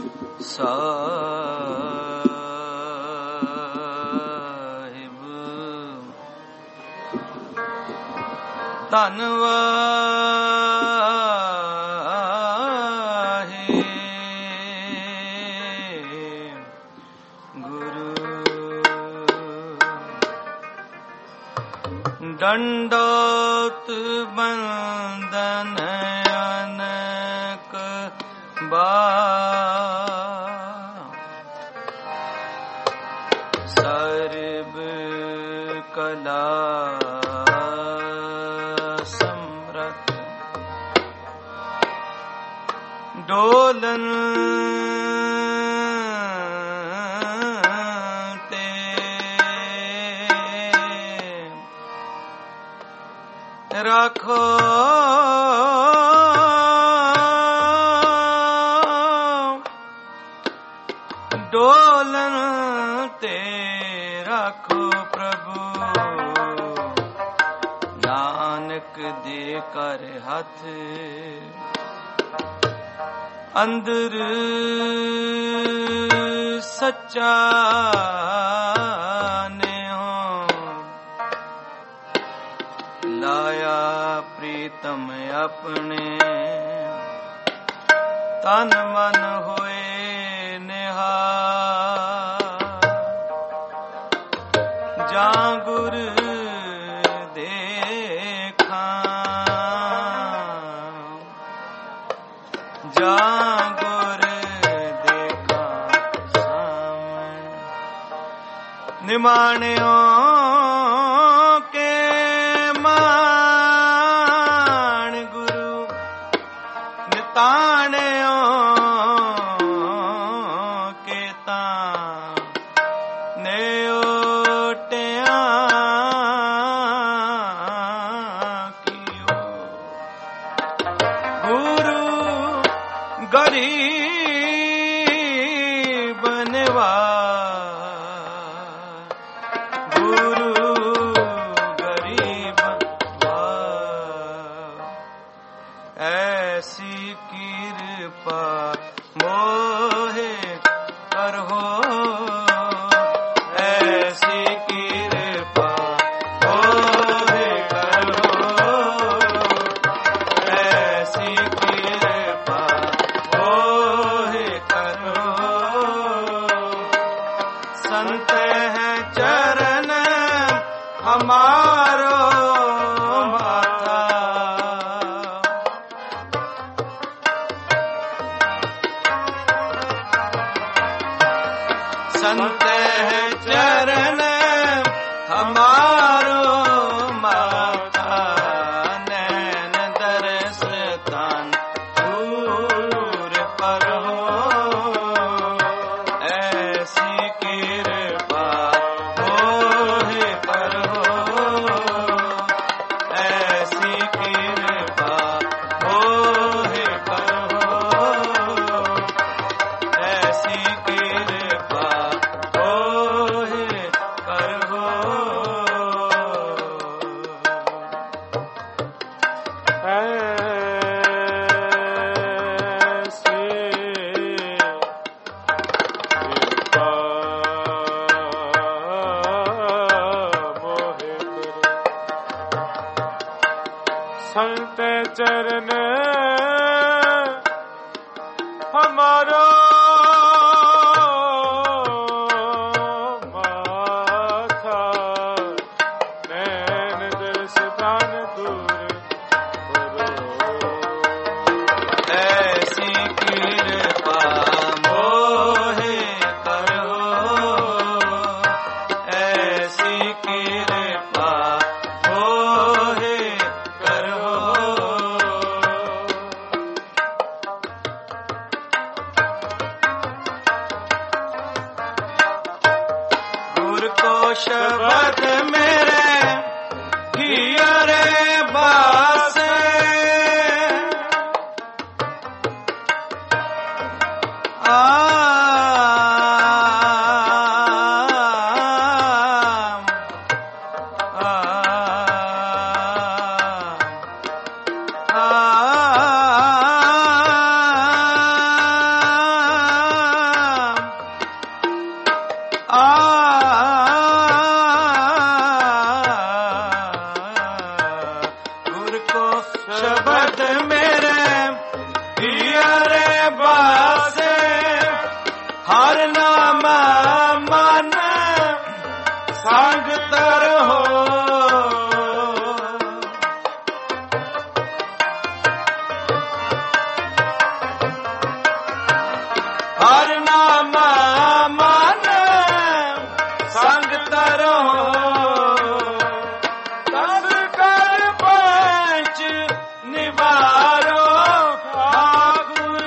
ਸਾਹਿਬ ਧੰਨਵਾਦ ਗੁਰੂ ਡੰਡੋਤ ਬੰਦਨ ਅਨਕ ਸਰਬ ਕਲਾ ਸਮਰਥ ਡੋਲਨ ਤੇ ਰੱਖੋ ਡੋਲਨ ਤੇ ਰੱਖੋ ਪ੍ਰਭੂ ਨਾਨਕ ਦੇ ਕਰ ਹੱਥ ਅੰਦਰ ਸੱਚਾ ਨੇ ਹੋ ਲਾਇਆ ਪ੍ਰੀਤਮ ਆਪਣੇ ਤਨ ਮਨ ਹੋਏ ਜਾਂ ਗੁਰ ਦੇਖਾਂ ਜਾਂ ਗੁਰ ਦੇਖਾਂ ਸਾਵੇਂ ਨਿਮਾਣਿਓ ਕੇ ਮਾਣ ਗੁਰੂ ਨਿਤਾਣਿਓ चरण हमारा माथा नैन दर्श दान दूर करो ऐसी कृपा मोहे करो ऐसी कृपा मोहे करो गुर को शब्द मेरे हियरे बासे बासे हर नाम मन संग तरहो हर नाम मन संग तरहो तब कर पंच निवारो ठाकुर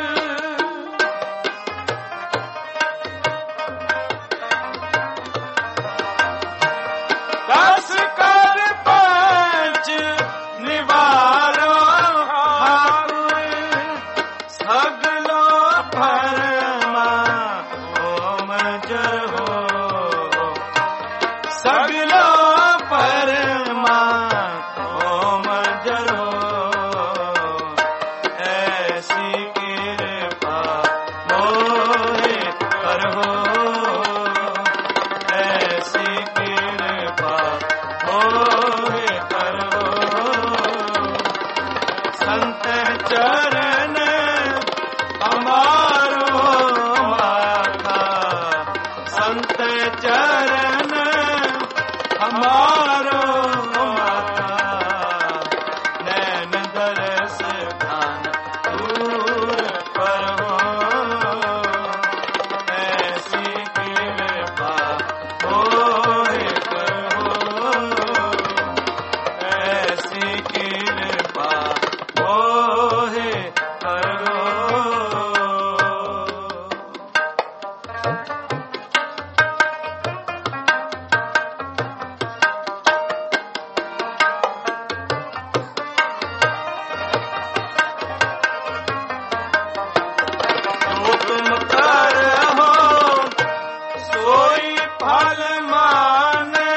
दस कर पंच निवारो ठाकुर सगलो फरमा ओम जर हो सगलो परमा ओम जर हो ऐसी कृपा मोहे कर हो ऐसी कृपा मोहे कर हो संत चरण हमारो माथा संत चरण हमारो माथा नैन दरस खान दूर पर हो ऐसी कृपा होए करो ऐसी कृपा होए करो जो तुम करहो सोई फल माने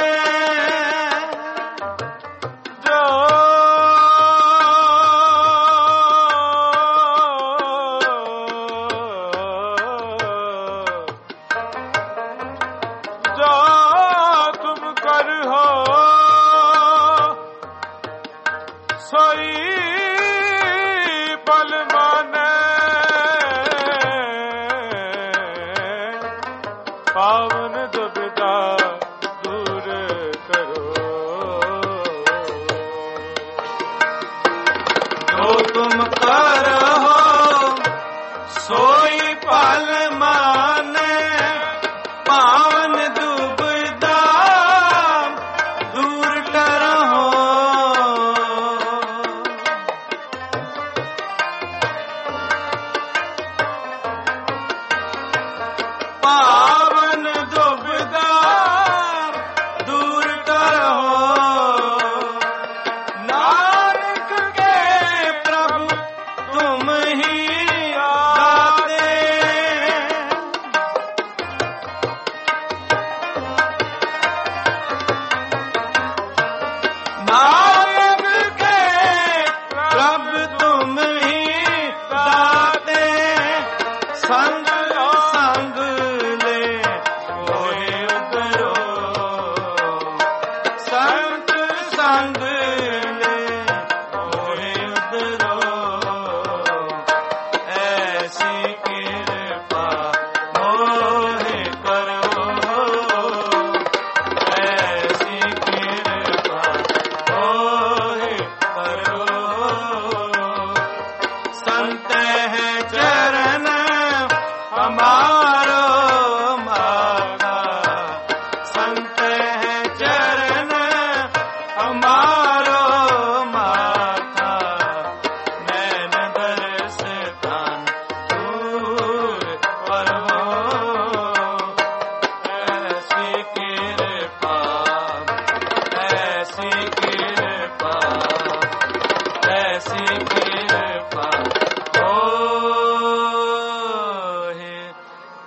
जो जो तुम करहो सोई फल माने पावन दुविधा दूर करो जो तुम करहो सोई फल माने पावन दुविधा दूर करहो पावन दुविधा दूर करहो नानक के प्रभु तुम ही दाते नानक के प्रभु तुम ही दाते संग संग ले मोहे उतरो संग संग ले मोहे उतरो ऐसी कृपा मोहे करो ऐसी कृपा मोहे करो संत है चरण हमारो माता संत है चरण हमारो माता नैन दरस तान दूर पर हो ऐसी कृपा ऐसी कृपा ऐसी कृपा होए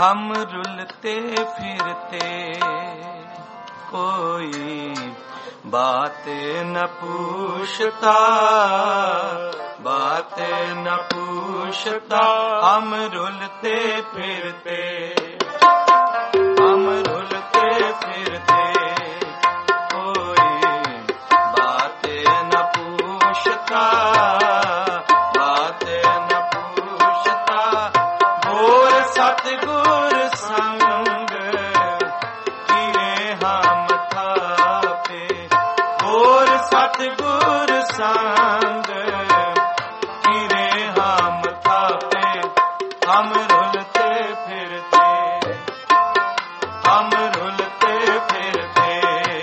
हम रुलते फिरते कोई बात न पूछता, बात न पूछता। हम रुलते फिरते, हम रुलते फिरते कोई बात न पूछता, बात न पूछता। और सतगुर संग किए हम थापे, और सतगुर संग किए हम थापे। हम रुलते फिरते, हम रुलते फिरते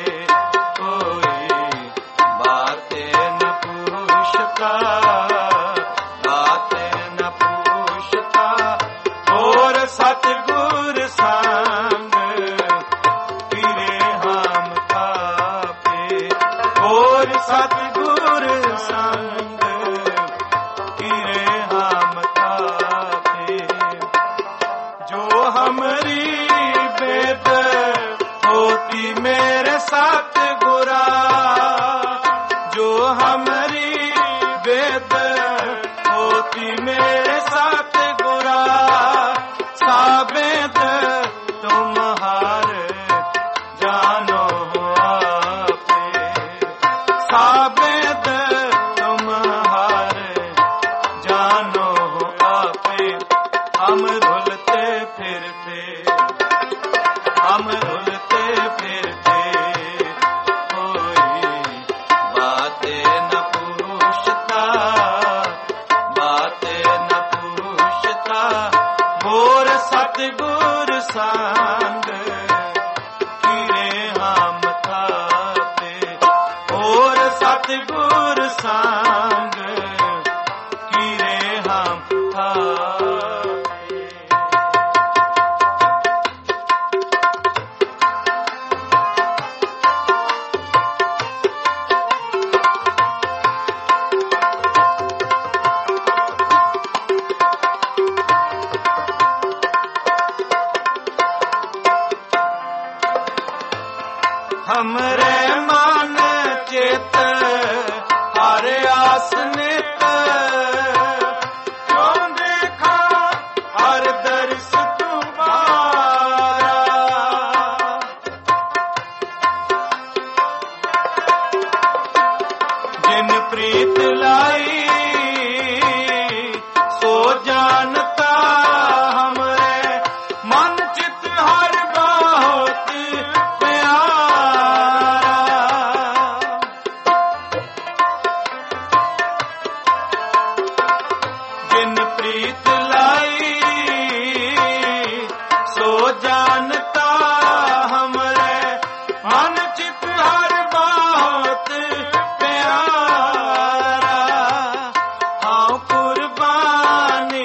कोई बात न पूछता, बात न पूछता। और सतगुर संग किए हम थापे, और सतगुर संग किए हम थापे। जो हमरी वेद होती मेरे साथ गुरा, जो हमरी वेद होती मेरे साथ गुरा। सावेद तुम्हारे जानो आपे, सावेद तुम्हारे जानो आपे। हम रुलते फिरते, हम रुलते फिरते कोई बात न पूछता, बात न पूछता। और सतगुर संग किए हम थापे, और सतगुर संग किए हम थापे। हमरे मन चित हर आस नित, क्यों देखा हर दर्श तुम्हारा। जिन प्रीत लाई सो जानता, हमरे मन चित हर बहुत प्रीत लाई सो जानता, हमरे मन चित हर बहुत प्यारा। हाँ कुर्बानी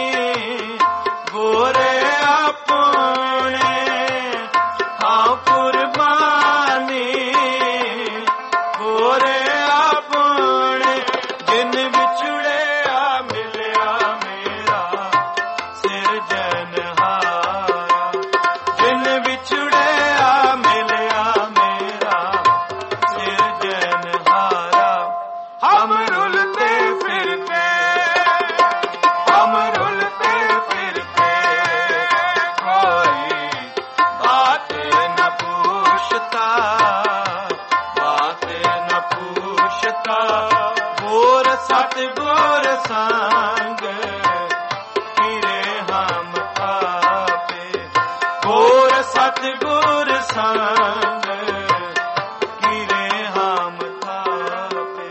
गोरे अपने, हाँ कुर्बानी गोरे अपने। जिन बिछुड़े मिलया मेरा सिरजनहारा, जिन बिछुड़े मिलया मेरा सिरजनहारा। हम रुलते फिरते, हम रुलते फिरते कोई बात न पूछता, बात न पूछता। और सतगुर संग किए हम थापे, और सतगुर संग किए हम थापे।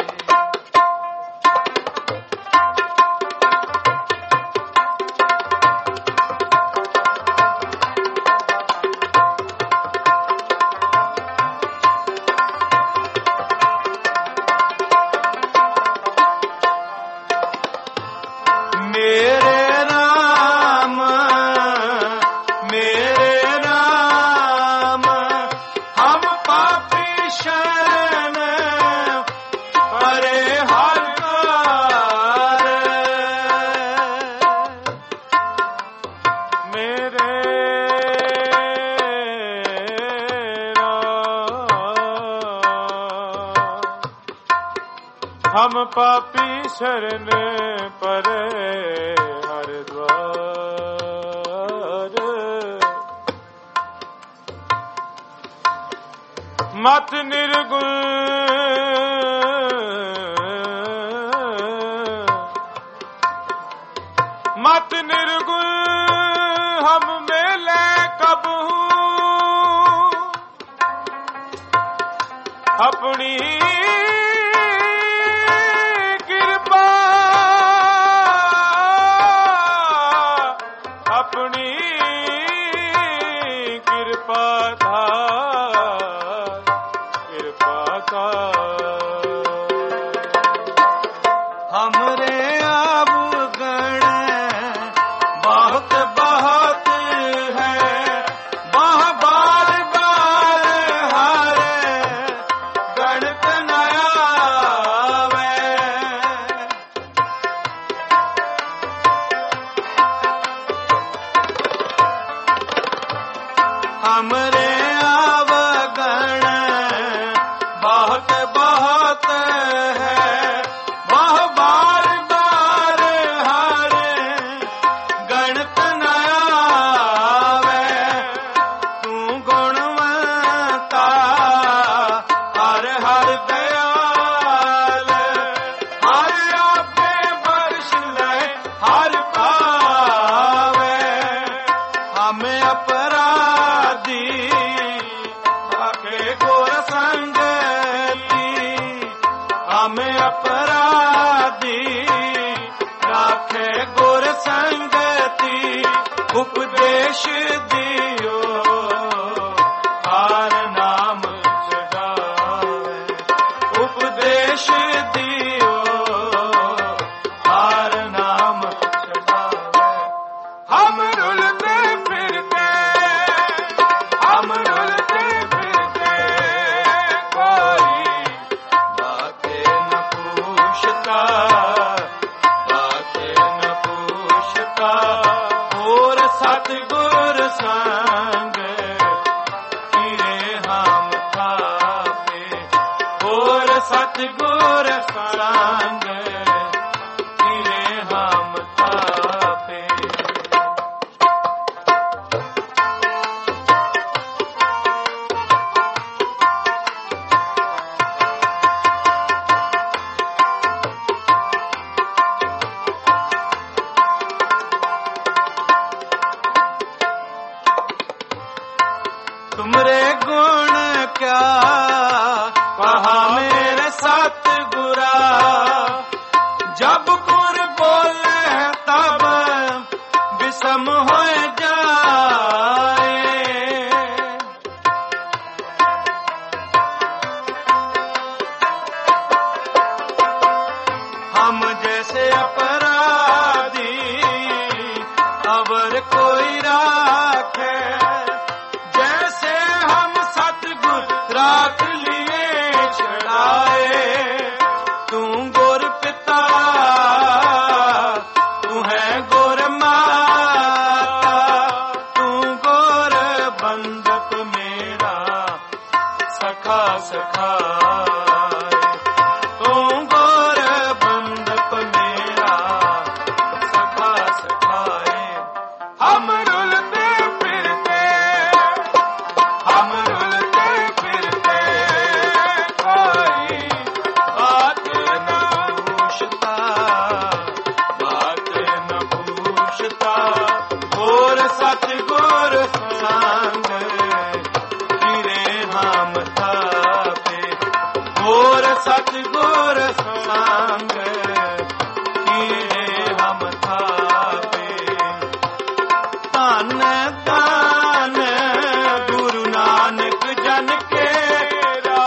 मेरे राम, मेरे राम, हम हम पापी शरण परे हर द्वार। मत निर्गुण मत निर्गुण हम मेले कबहू अपनी कृपा अपनी कृपा था हमरे अवगण बहुत बहुत है, वह बार बार हारे गणत न आवे। हमरे अवगण बहुत बहुत है, वह बार बार हारे गणत न आवे। तू गुणवंता हर हर दयाल, हर आपे बरस ले हर पावे। हमें अपराधी आके गोर संगति, हमें अपराधी राखे गोर संगति। उपदेश दियो हार नाम चढ़ावे, उपदेश दियो हार नाम चढ़ावे। हम रुलते फिरते, हम रुलते फिरते, कोई बातें न पूछता, बातें न पूछता। और सतगुर संग फिरे हम थापे, और सतगुर संग फिरे हम थापे। तुमरे गुण क्या कहा मेरे सतगुरा, जब गुर बोले तब विषम हो जाए। हम जैसे अपराधी अवर कोई राखे, जैसे हम सतगुर राख लिए छड़ाए। तू गोर पिता, तू है गोर माता, तू गोर बंधक मेरा सखा सखाए। तू गोर बंधक मेरा सखा सखाए। हम रुलते फिरते, हम रुलते फिरते, कोई बात न पूछता, बात न पूछता। और सतगुर संग फिरे हम थापे, और सतगुर संग फिरे हम थापे। धन धन गुरु नानक जन केरा,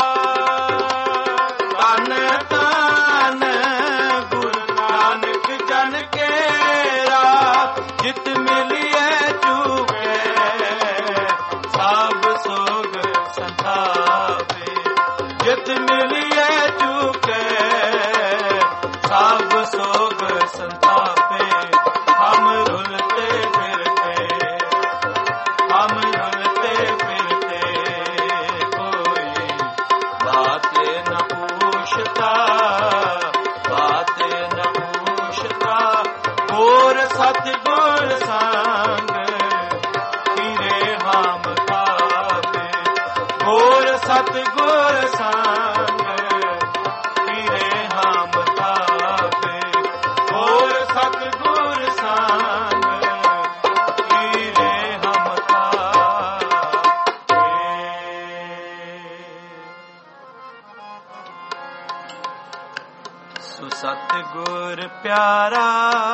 धन धन गुरु नानक जन केरा। जित मिलिए चूके सब सोग संतापे, जित मिलिए चूके ਹਾਮ ਖਾਵੇ। ਗੁਰ ਸਤਿਗੁਰ ਸੰਗ ਪੀਰੇ ਹਾਮ ਖਾਵੇ। ਗੁਰ ਸਤਿਗੁਰ ਸੰਗ ਪੀਰੇ ਹਾਮ ਖਾਵੇ। ਸੋ ਸਤਿਗੁਰ ਪਿਆਰਾ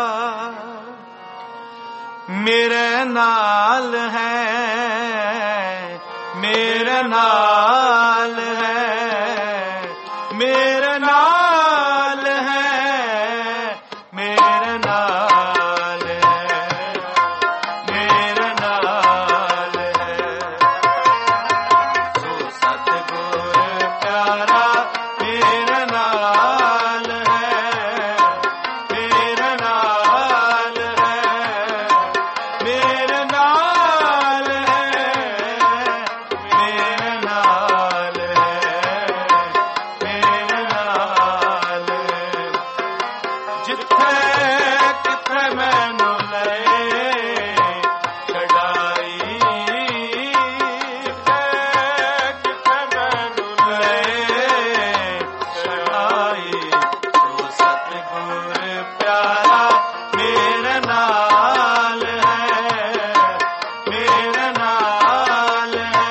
ਮੇਰੇ ਨਾਲ ਹੈ, ਮੇਰੇ ਨਾਲ ਹੈ, ਮੇਰੇ ਨਾਲ ਹੈ, ਮੇਰੇ ਨਾਲ ਹੈ, ਮੇਰੇ ਨਾਲ ਹੈ। ਸੋ ਸਤਿਗੁਰ ਪਿਆਰਾ ਮੇਰੇ ਨਾਲ ਹੈ, ਮੇਰੇ ਨਾਲ ਹੈ, ਮੇਰੇ ਨਾਲ ਹੈ, ਮੇਰੇ ਨਾਲ ਹੈ, ਮੇਰੇ ਨਾਲ ਹੈ। ਜਿੱਥੇ ਕਿਥੇ ਮੈਨੂੰ ਲਏ ਛਡਾਈ, ਜਿੱਥੇ ਕਿਥੇ ਮੈਨੂੰ ਲਏ ਛਡਾਈ। ਸੋ ਸਤਿਗੁਰ ਪਿਆਰਾ ਮੇਰੇ ਨਾਲ ਹੈ, ਮੇਰੇ ਨਾਲ ਹੈ,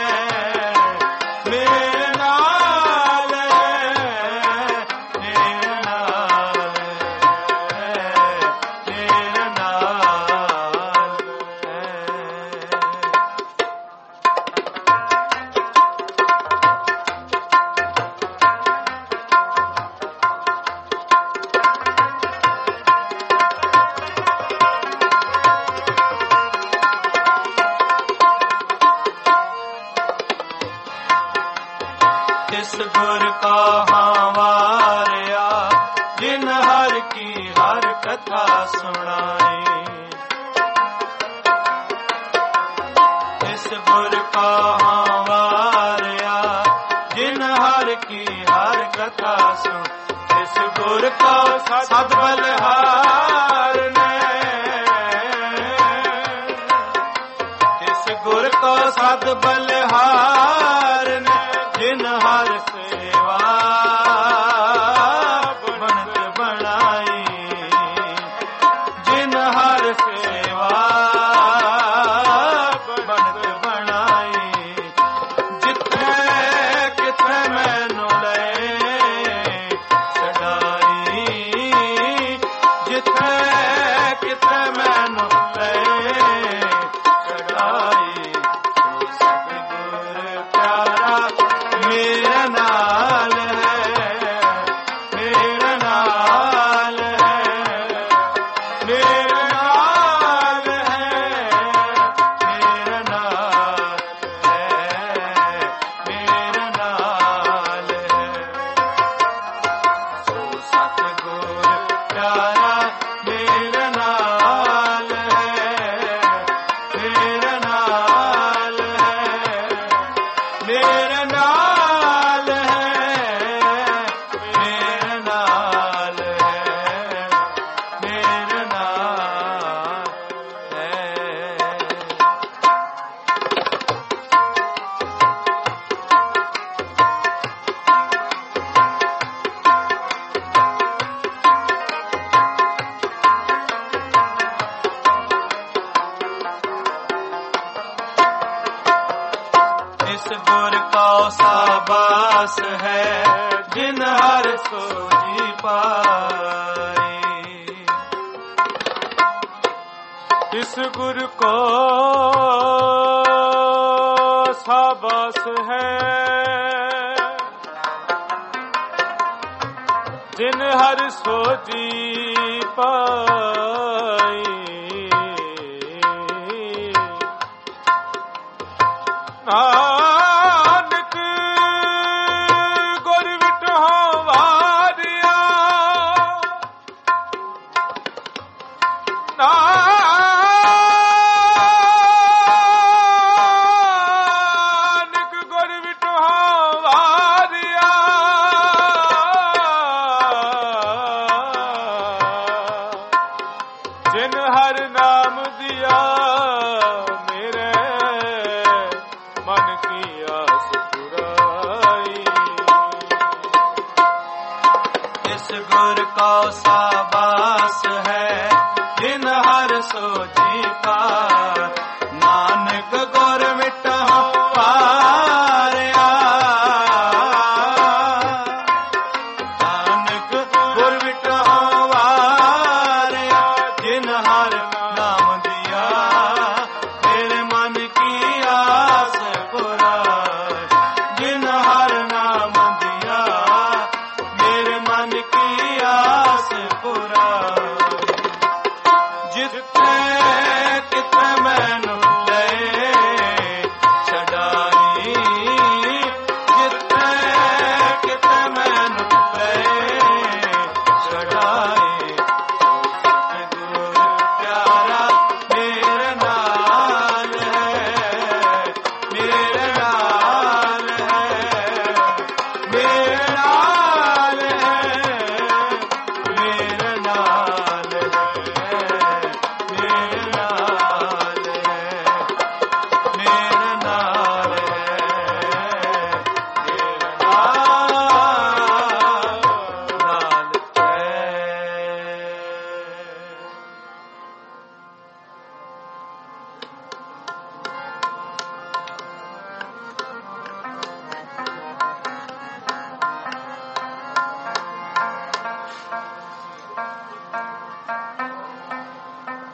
ਮੇਰੇ ਨਾਲ ਹੈ, ਮੇਰੇ ਨਾਲ ਹੈ, ਮੇਰੇ ਨਾਲ ਹੈ। ਤਿਸ ਗੁਰ ਕਾ ਹਾਵਾਰਿਆ ਜਿਨ ਹਰ ਕੀ ਹਰ ਕਥਾ ਸੁਣਾਈ। ਤਿਸ ਗੁਰ ਕਾ ਹਾਵਾਰਿਆ ਜਿਨ ਹਰ ਕੀ ਹਰ ਕਥਾ ਸੁਣ। ਤਿਸ ਗੁਰ ਕਾ ਸਦ ਬਲਿਹਾਰ ਨੇ, ਤਿਸ ਗੁਰ ਕਾ ਸਦ ਬਲਿਹਾਰ ਨੇ। ਜਿਨ ਹਰ ਸੇਵਾ ਬਣਤ ਬਣਾਈ, ਜਿਨ ਹਰ ਸੇਵਾ ਬਣਤ ਬਣਾਈ। ਜਿੱਥੇ ਕਿਥੇ ਮੈਨੂੰ ਲਏ ਛਡਾਈ, ਜਿੱਥੇ ਕਿਥੇ ਮੈਨੂੰ ਲਏ ਛਡਾਈ। ਸੋ ਸਤਿਗੁਰ ਪਿਆਰਾ ਮੇਰੇ ਨਾਲ ਹੈ, ਮੇਰੇ ਨਾਲ ਹੈ, ਮੇਰੇ ਨਾਲ ਹੈ, ਮੇਰੇ ਨਾਲ ਹੈ, ਮੇਰੇ ਨਾਲ ਹੈ। ਸੋ ਸਤਿਗੁਰ ਪਿਆਰਾ ਮੇਰੇ ਨਾਲ ਹੈ, ਮੇਰੇ ਨਾਲ ਹੈ, ਮੇਰੇ ਨਾਲ ਹੈ, ਮੇਰੇ ਨਾਲ ਹੈ, ਮੇਰੇ ਨਾਲ ਹੈ। इस गुर का साबास है जिन हर सोजी पाई। इस गुर को साबास है जिन हर सोजी पाई। नानक गुर विटो वारिया, नानक गुर विटो वारिया। जिन हर नाम दिया मेरे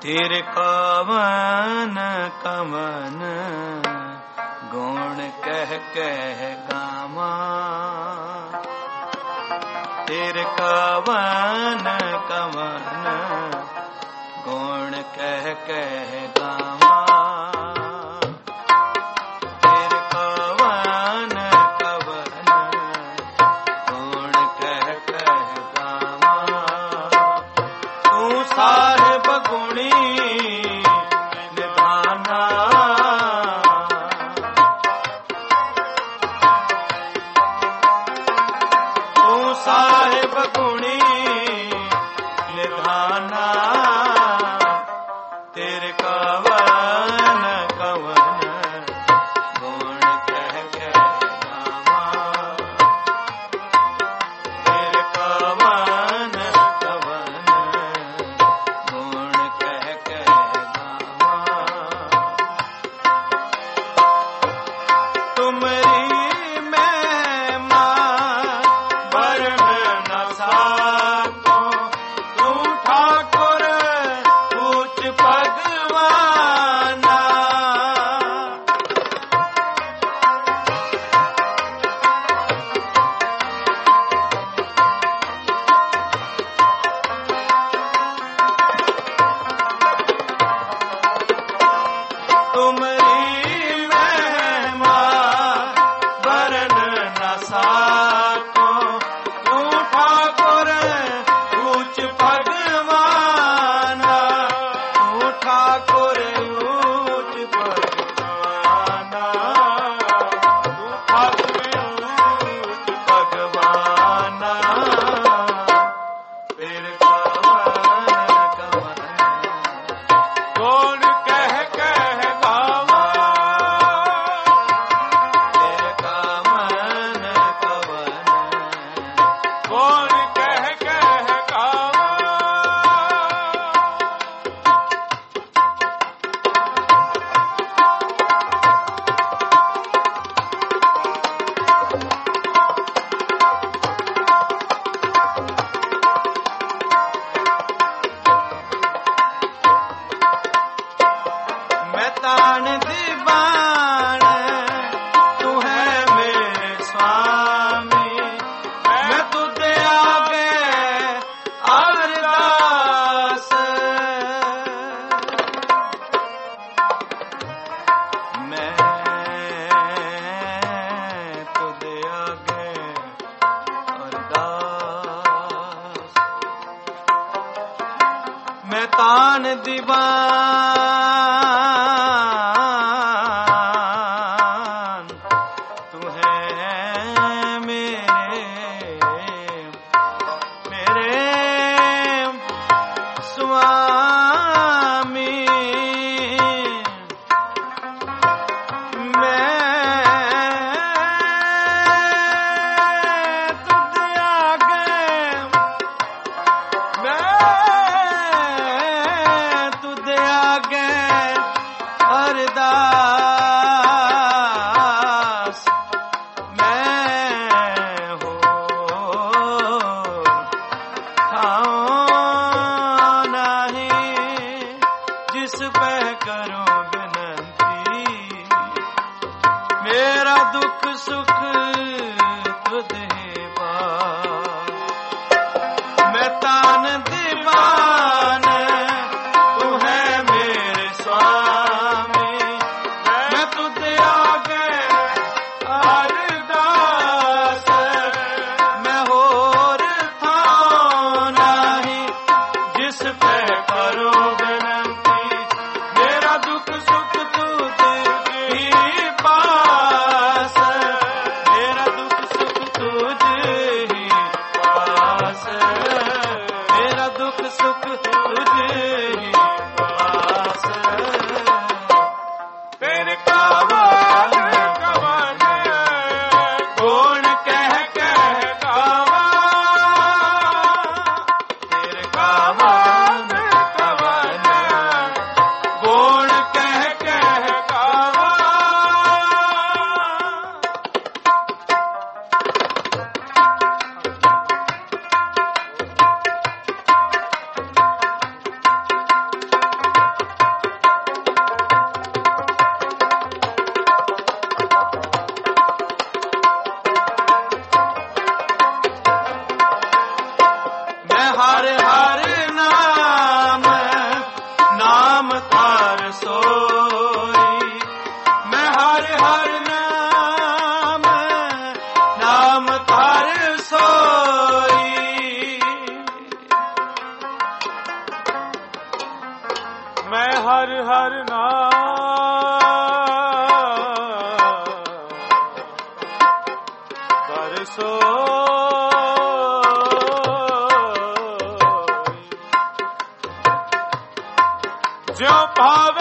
फिर कवन कवन गुण कह कह गावा, फिर कवन कवन गुण कह कह गावा, फिर कवन कवन गुण कह कह गावा। तू साहिब गुणी निधाना, तू साहिब गुणी निधाना, तेरे कवन कवन गुण कह कह गावा, तेरे कवन कवन गुण कह कह गावा। तुमरी महिमा वर्ण न साको, तू ठाकुर ऊंच भगवाना, तुमरी महिमा वर्ण न साको, तू ठाकुर ऊंच भगवाना, तू ठाकुर ऊंच भगवाना, तू ठाकुर ऊंच भगवाना, फिर कवन कवन कौन कह कह गावा, फिर कवन कवन कौन कह कह गावा। मैं तान दीवान, तू है मेरे स्वामी, मैं तुझे आगे अरदास, मैं तुझे आगे अरदास, मैं तान दीवान, तू है मेरे स्वामी, मैं तुझे आगे, मैं तुझे आगे अरदास, मैं हो ठाऊं नहीं, जिस पे करूं विनती, मेरा दुख सुख तुझे पास, मैं तान दीवान, तू है मेरे स्वामी, मैं तुझे आगे अरदास, मैं होर थाऊं नहीं, जिस पे करो विनती, मेरा दुख सुख तुझे ही पास, ਹਰ ਹਰ ਨਾਮ ਨਾਮ ਧਰ ਸੋਈ। ਮੈਂ ਹਰ ਹਰ ਨਾਮ ਧਰ ਸੋਈ। ਜਿਉ ਭਾਵੇ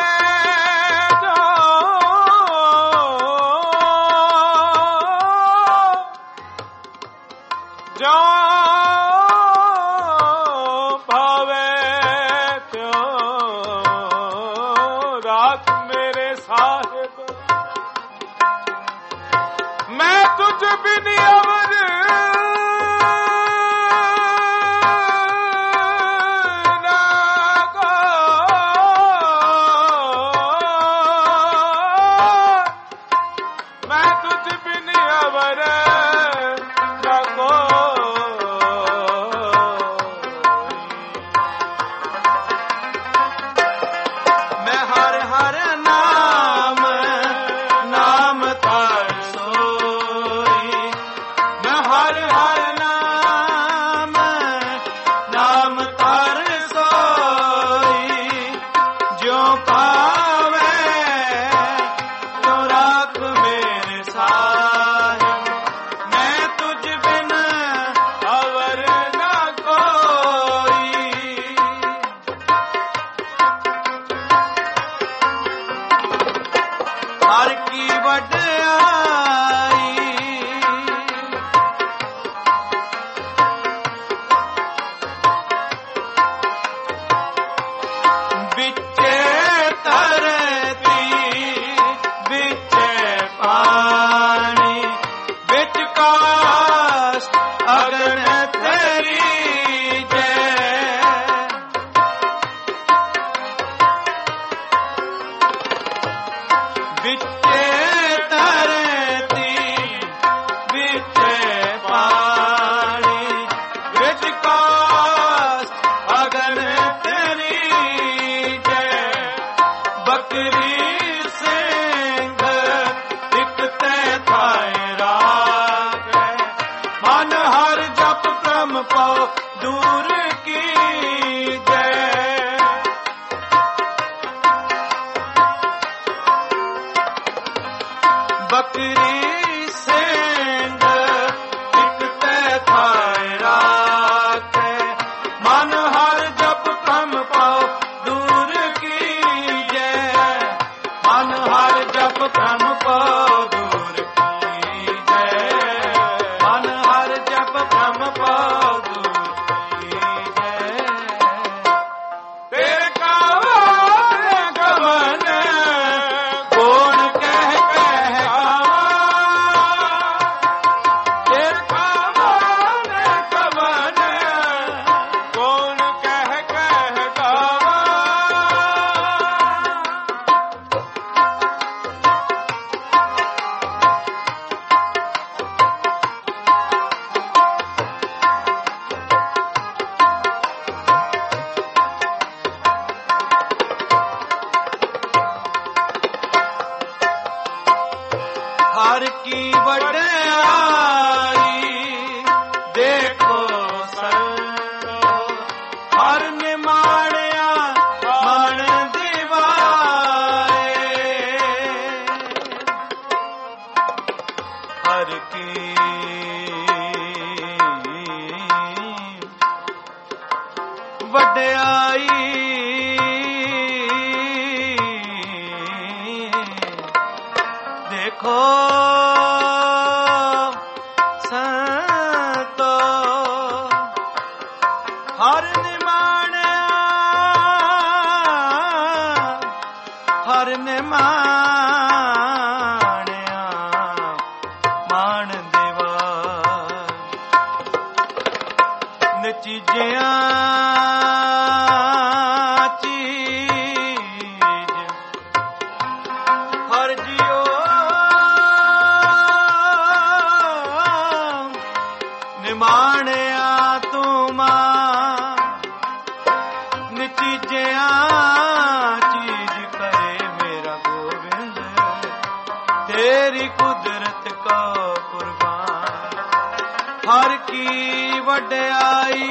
तेरी कुदरत को कुर्बान हर की वड्याई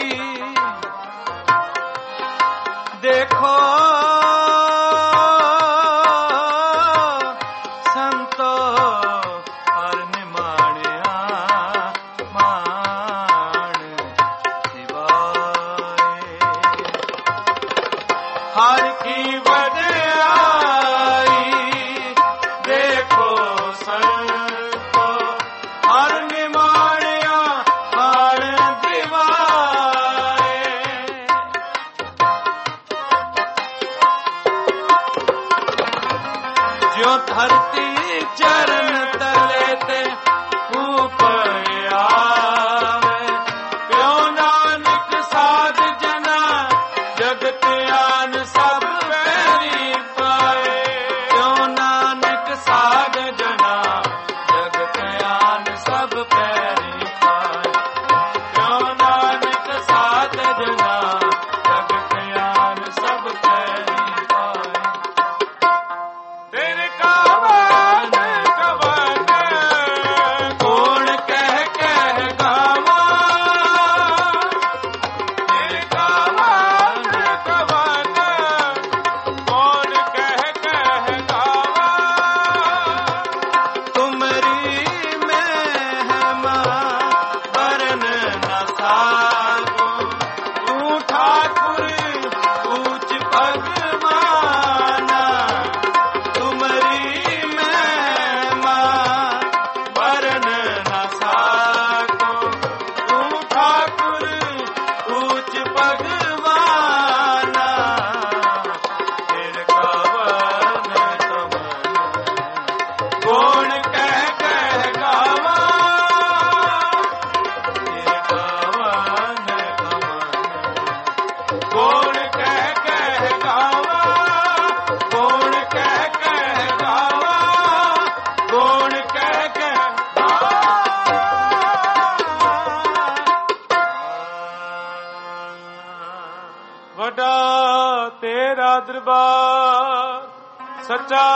देखो संतो हर निमाणिया मान सिवाए हर की वड्याई देखो संतो हर निमाणिया मान सिवाए जो धरती चरण तले ते ऊपर आवे प्यो नानक साध जना जगत आन सब पैरी पाए प्यो नानक साध जना जगत आन सब पैरी पाए प्यो नानक साध जना जगत आन सब पैरी पाए तेरे कावन कवन कौन कह कह गावा तेरे कावन कवन कौन कह कह गावा तुमरी महिमा वरन न सागो तू ठाकुर ऊंच भगवाना तुमरी महिमा वरन न साको तू ठाकुर ऊंच भगवाना तेरे कवन कवन कौन कह कह गावा तेरे कवन कवन कौन कह कह गावा कौन कह कह गावा कौन कह कह वडा तेरा दरबार सच्चा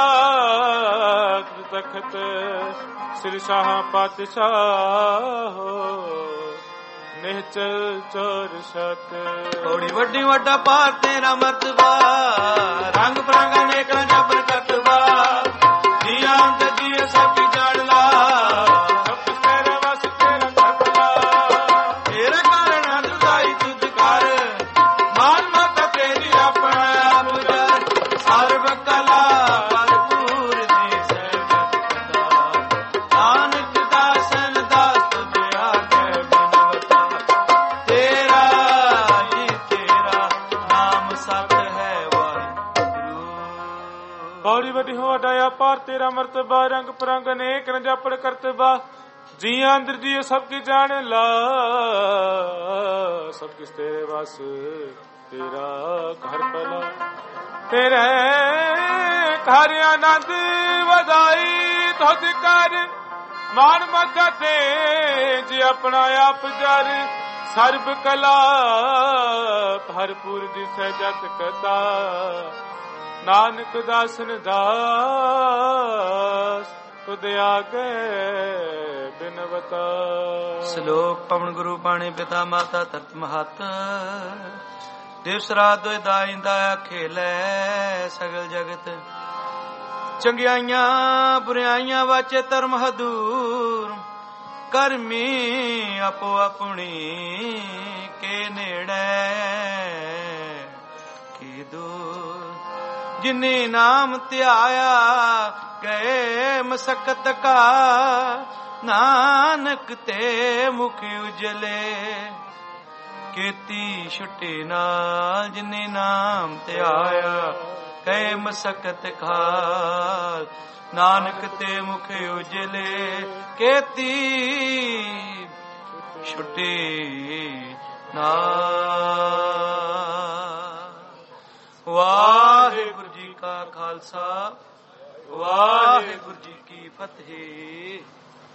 तखत श्री शाह पातशाह निहचल चोर सत थोड़ी वड्डी वड्डा पार तेरा मर्तबा रंग बरंगा नेका जबर कतबा दिया अंत दिए सब जान ला सब कुछ तेरे बस तेरा करला तेरे कारण हददाई तुझ कर मान माता तेरी अपना आप जर सर्व कला भरपूर दी सजत नानक दासन दास तुझे आगे बिनवता तेरा ही तेरा नाम सत है वाहिगुरु बड़ी बड़ी हो डाया पार तेरा मर्तबा रंग परंग अनेक न जापड़ करतबा जिया अंदर जियो सबकी जान ला सब किस तेरे वास तेरा घर पला तेरे घर आनंद वधाई तुझ कर मान मथा ते जी अपना आप जर सर्ब कला भरपूर दिसे जत कता नानक दासन दास तुद आगे बिनवता ਸ਼ਲੋਕ ਪਵਨ ਗੁਰੂ ਬਾਣੀ ਪਿਤਾ ਮਾਤਾ ਤਰਤ ਮਹਤ ਦਿਵਸ ਰਾਤ ਦੋਇ ਦਾਇੰਦਾ ਖੇਲੇ ਸਗਲ ਜਗਤ ਚੰਗਿਆਈਆਂ ਬੁਰਾਈਆਂ ਵਾਚੇ ਧਰਮ ਹਦੂਰ ਕਰਮੀ ਆਪੋ ਆਪਣੀ ਕੇ ਨੇੜੇ ਕੀ ਦੂਰ ਜਿਨੇ ਨਾਮ ਧਿਆਇਆ ਗਏ ਮਸਕਤ ਕਾ ਨਾਨਕ ਤੇ ਮੁਖ ਉਜਲੇ ਕੀਤੀ ਛੁੱਟੀ ਨਾਲ ਜਿਨੇ ਨਾਮ ਧਿਆਇਆ ਗਏ ਮਸਕਤ ਖਾਲ ਨਾਨਕ ਤੇ ਮੁਖ ਉਜਲੇ ਕੀਤੀ ਛੁੱਟੀ ਨਾਲ। ਵਾਹਿਗੁਰੂ ਜੀ ਕਾ ਖਾਲਸਾ ਵਾਹਿਗੁਰੂ ਜੀ ਕੀ ਫਤਿਹ।